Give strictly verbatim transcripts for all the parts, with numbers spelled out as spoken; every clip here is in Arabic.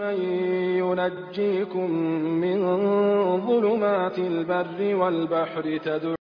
من ينجيكم من ظلمات البر والبحر تدعون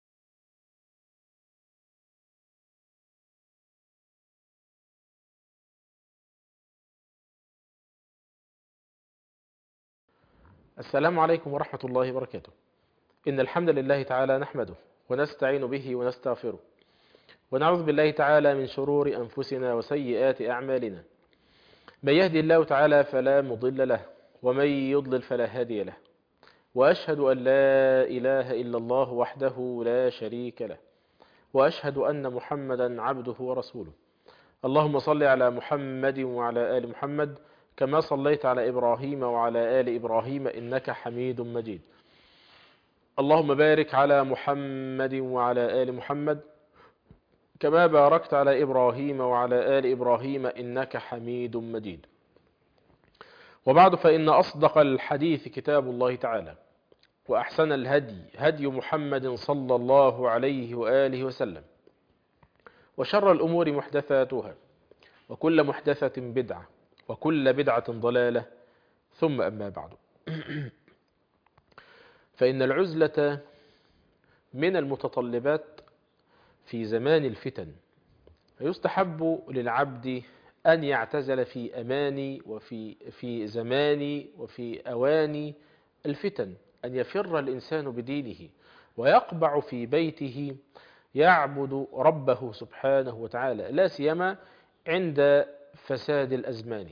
السلام عليكم ورحمة الله وبركاته. إن الحمد لله تعالى نحمده ونستعين به ونستغفره ونعوذ بالله تعالى من شرور أنفسنا وسيئات أعمالنا. من يهدي الله تعالى فلا مضل له ومن يضلل فلا هادي له، وأشهد أن لا إله إلا الله وحده لا شريك له، وأشهد أن محمدا عبده ورسوله. اللهم صل على محمد وعلى آل محمد كما صليت على إبراهيم وعلى آل إبراهيم إنك حميد مجيد. اللهم بارك على محمد وعلى آل محمد كما باركت على إبراهيم وعلى آل إبراهيم إنك حميد مجيد. وبعد، فإن أصدق الحديث كتاب الله تعالى، وأحسن الهدي هدي محمد صلى الله عليه وآله وسلم، وشر الأمور محدثاتها، وكل محدثة بدعة، وكل بدعة ضلالة، ثم أما بعد. فإن العزلة من المتطلبات في زمان الفتن، فيستحب للعبد أن يعتزل في أماني وفي في زماني وفي أواني الفتن، أن يفر الإنسان بدينه ويقبع في بيته يعبد ربه سبحانه وتعالى، لا سيما عند فساد الأزمان.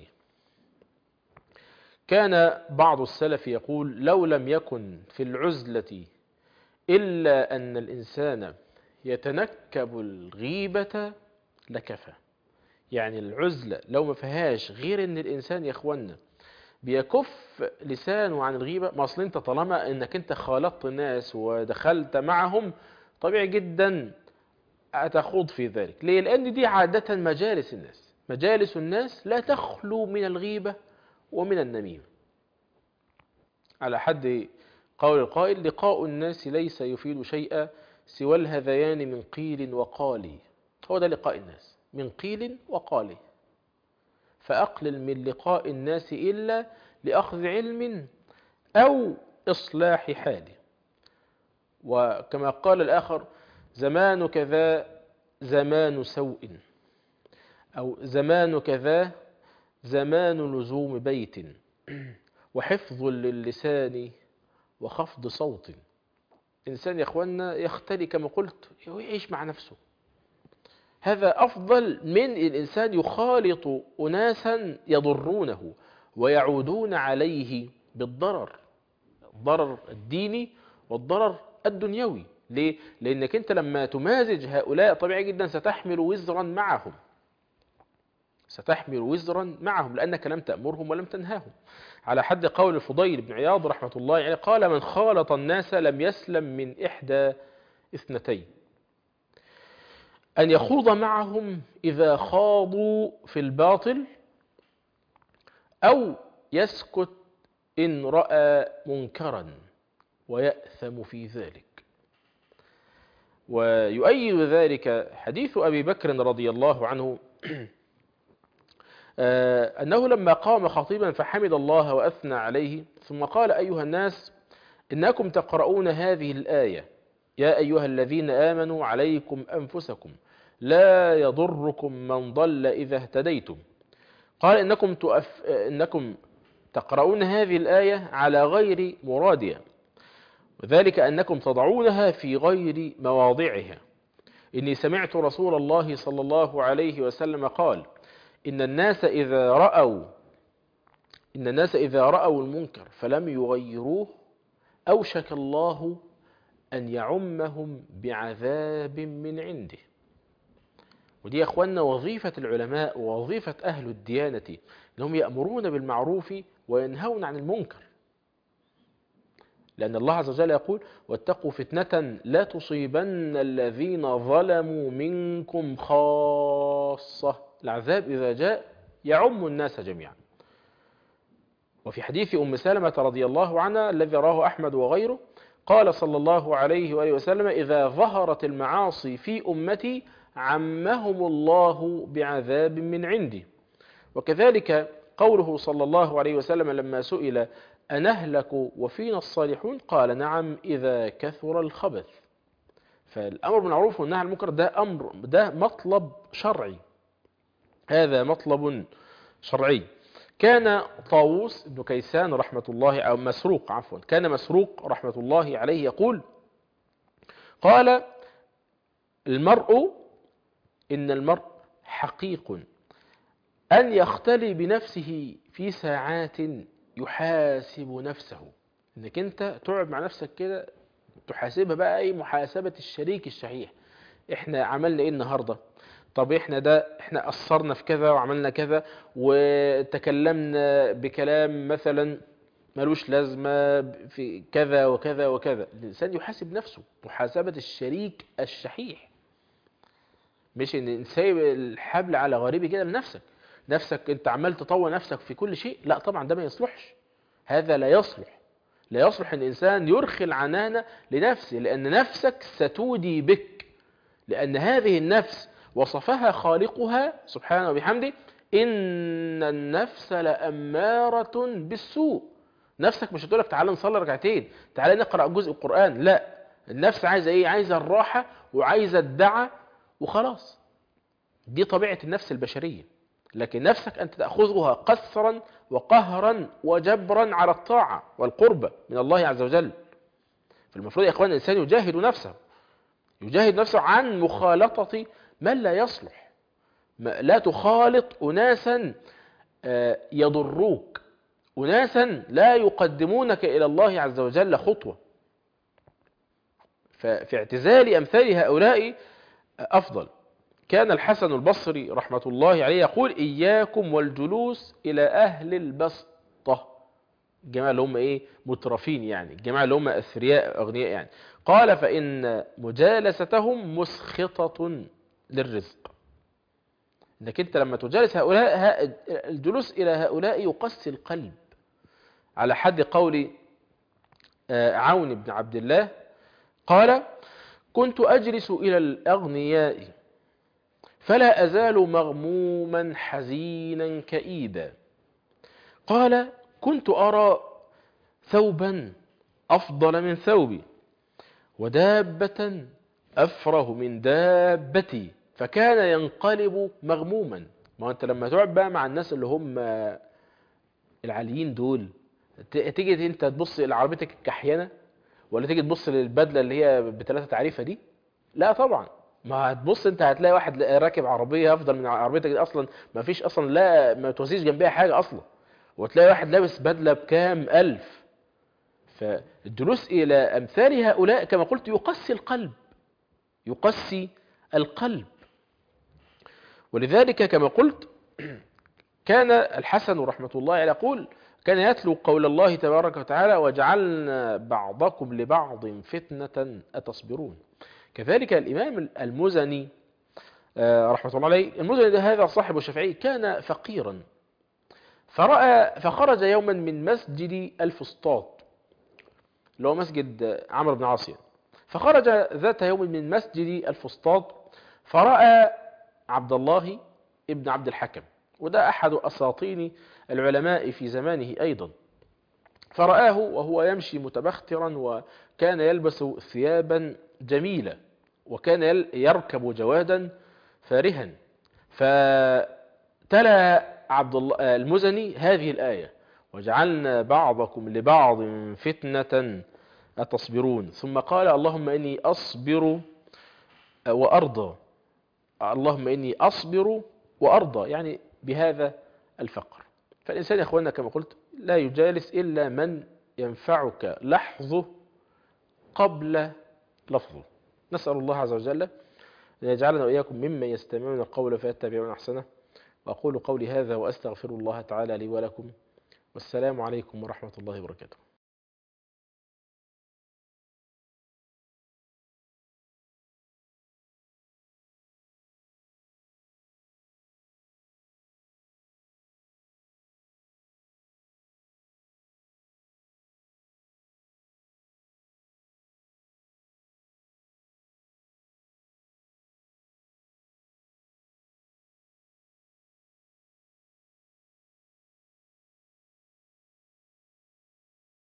كان بعض السلف يقول: لو لم يكن في العزلة إلا أن الإنسان يتنكب الغيبة لكفى. يعني العزلة لو ما فيهاش غير أن الإنسان يا إخوانا بيكف لسانه عن الغيبة، ما أصل أنت طالما أنك أنت خالطت الناس ودخلت معهم طبيعي جدا أتخوض في ذلك. ليه؟ لأن دي عادة مجالس الناس، مجالس الناس لا تخلو من الغيبة ومن النميمة. على حد قول القائل: لقاء الناس ليس يفيد شيئا سوى الهذيان من قيل وقال. هو ده لقاء الناس، من قيل وقال. فأقلل من لقاء الناس إلا لأخذ علم أو إصلاح حال. وكما قال الآخر: زمان كذا زمان سوء، أو زمان كذا زمان لزوم بيت، وحفظ للسان وخفض صوت. إنسان يا أخوانا يختلي كما قلت، يعيش مع نفسه. هذا أفضل من الإنسان يخالط أناسا يضرونه ويعودون عليه بالضرر، الضرر الديني والضرر الدنيوي. ليه؟ لأنك أنت لما تمازج هؤلاء طبيعي جدا ستحمل وزرا معهم، ستحمل وزرا معهم لأنك لم تأمرهم ولم تنهاهم. على حد قول الفضيل بن عياض رحمة الله عليه قال: من خالط الناس لم يسلم من إحدى اثنتين: أن يخوض معهم إذا خاضوا في الباطل، أو يسكت إن رأى منكرا ويأثم في ذلك. ويؤيد ذلك حديث أبي بكر رضي الله عنه أنه لما قام خطيبا فحمد الله وأثنى عليه، ثم قال: أيها الناس، إنكم تقرؤون هذه الآية: يا أيها الذين آمنوا عليكم أنفسكم لا يضركم من ضل إذا اهتديتم. قال: إنكم, تؤف... إنكم تقرؤون هذه الآية على غير مرادها، وذلك أنكم تضعونها في غير مواضعها. إني سمعت رسول الله صلى الله عليه وسلم قال: إن الناس إذا رأوا إن الناس إذا رأوا المنكر فلم يغيروه أوشك الله أن يعمهم بعذاب من عنده. ودي يا أخوانا وظيفة العلماء ووظيفة أهل الديانة، أنهم يأمرون بالمعروف وينهون عن المنكر، لأن الله عز وجل يقول: واتقوا فتنة لا تصيبن الذين ظلموا منكم خاصة. العذاب إذا جاء يعم الناس جميعا. وفي حديث أم سلمة رضي الله عنها الذي رواه أحمد وغيره قال صلى الله عليه وآله وسلم: إذا ظهرت المعاصي في أمتي عمهم الله بعذاب من عندي. وكذلك قوله صلى الله عليه وسلم لما سئل أنهلك وفينا الصالحون قال نعم إذا كثر الخبث. فالأمر بالمعروف والنهي عن المنكر ده أمر، ده مطلب شرعي، هذا مطلب شرعي. كان طاووس بن كيسان رحمة الله أو مسروق عفوا كان مسروق رحمة الله عليه يقول قال المرء إن المرء حقيق أن يختلي بنفسه في ساعات يحاسب نفسه. إنك أنت تقعد مع نفسك كده تحاسبها بقى أي محاسبة الشريك الشحيح. إحنا عملنا إيه النهاردة؟ طب إحنا ده إحنا قصرنا في كذا وعملنا كذا وتكلمنا بكلام مثلا ملوش لازمة في كذا وكذا وكذا. الإنسان يحاسب نفسه محاسبة الشريك الشحيح، مش إن سايب الحبل على غريبه كده لنفسك. نفسك أنت عمال تطور نفسك في كل شيء، لا طبعا ده ما يصلحش، هذا لا يصلح. لا يصلح أن الإنسان يرخي العنانة لنفسه، لأن نفسك ستودي بك، لأن هذه النفس وصفها خالقها سبحانه وبحمده إن النفس لأمارة بالسوء. نفسك مش هتقولك تعالى نصلي ركعتين، تعالى نقرأ جزء القرآن، لا، النفس عايزة إيه؟ عايزة الراحة وعايزة الدعاء وخلاص. دي طبيعة النفس البشرية. لكن نفسك أنت تأخذها قسرا وقهرا وجبرا على الطاعة والقربة من الله عز وجل. فالمفروض يا إخوان الإنسان يجاهد نفسه، يجاهد نفسه عن مخالطة من لا يصلح. لا تخالط أناسا يضروك، أناسا لا يقدمونك إلى الله عز وجل خطوة. ففي اعتزال أمثال هؤلاء أفضل. كان الحسن البصري رحمة الله عليه يقول إياكم والجلوس إلى أهل البسطة، الجماعة اللي هم إيه؟ مترفين يعني، الجماعة اللي هم أثرياء أغنياء يعني. قال فإن مجالستهم مسخطة للرزق. إنك أنت لما تجالس هؤلاء، الجلوس إلى هؤلاء يقسي القلب. على حد قول عون بن عبد الله قال كنت أجلس إلى الأغنياء فلا أزال مغموما حزينا كئيبا. قال كنت أرى ثوبا أفضل من ثوبي ودابة أفره من دابتي فكان ينقلب مغموما. ما أنت لما تقعد بقى مع الناس اللي هم العاليين دول، تيجي أنت تبص إلى عربيتك الكحيانة ولا تيجي تبص للبدلة اللي هي بثلاثة تعريفة دي؟ لا طبعا. ما هتبص انت هتلاقي واحد راكب عربية افضل من عربيتك دي اصلا، ما فيش اصلا، لا ما توزيش جنبها حاجة اصلا، وتلاقي واحد لابس بدلة بكام الف. فالجلوس الى امثال هؤلاء كما قلت يقسي القلب، يقسي القلب. ولذلك كما قلت كان الحسن رحمة الله عليه يقول كان يتلو قول الله تبارك وتعالى وجعلنا بعضكم لبعض فتنة أتصبرون. كذلك الإمام المزني رحمة الله عليه، المزني ده هذا صاحب الشافعي كان فقيرا، فرأى فخرج يوما من مسجد الفسطاط اللي هو مسجد عمرو بن عاص، فخرج ذات يوم من مسجد الفسطاط فرأى عبد الله ابن عبد الحكم، وده أحد أساطين العلماء في زمانه أيضا. فرآه وهو يمشي متبخترا وكان يلبس ثيابا جميلة وكان يركب جوادا فارها، فتلا عبد الله المزني هذه الآية وجعلنا بعضكم لبعض فتنة أتصبرون، ثم قال اللهم إني أصبر وأرضى، اللهم إني أصبر وأرضى، يعني بهذا الفقر. فالإنسان يا أخوانا كما قلت لا يجالس إلا من ينفعك لحظه قبل لفظه. نسأل الله عز وجل أن يجعلنا وإياكم ممن يستمعون القول فيتبعون أحسنه. وأقول قولي هذا وأستغفر الله تعالى لي ولكم، والسلام عليكم ورحمة الله وبركاته.